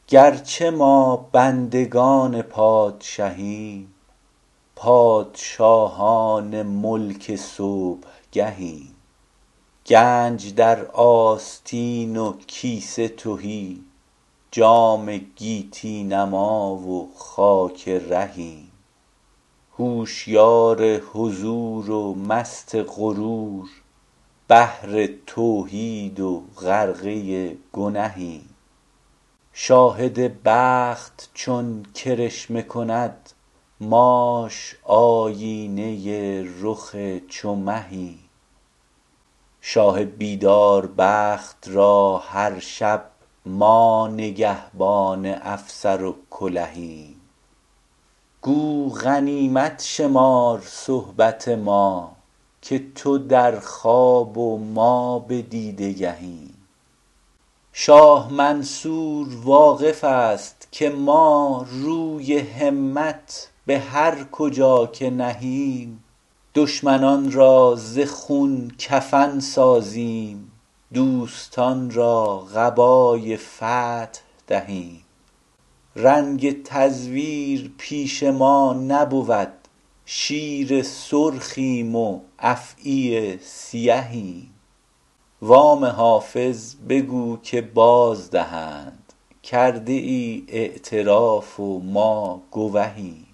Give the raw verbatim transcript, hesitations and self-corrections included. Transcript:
گرچه ما بندگان پادشهیم، پادشاهان ملک صبحگهیم. گنج در آستین و کیسه تهی، جام گیتی نما و خاک رهیم. هوشیار حضور و مست غرور، بحر توحید و غرقه گنهیم. شاهد بخت چون کرشمه کند، ماش آیینه رخ چو مهیم. شاه بیدار بخت را هر شب، ما نگهبان افسر و کلهیم. گو غنیمت شمار صحبت ما، که تو در خواب و ما به دیده گهیم. شاه منصور واقف است که ما روی همت به هر کجا که نهیم. دشمنان را ز خون کفن سازیم، دوستان را قبای فتح دهیم. رنگ تزویر پیش ما نبود، شیر سرخیم و افعی سیهیم. وام حافظ بگو که باز دهند، کرده ای اعتراف و ما گوهیم.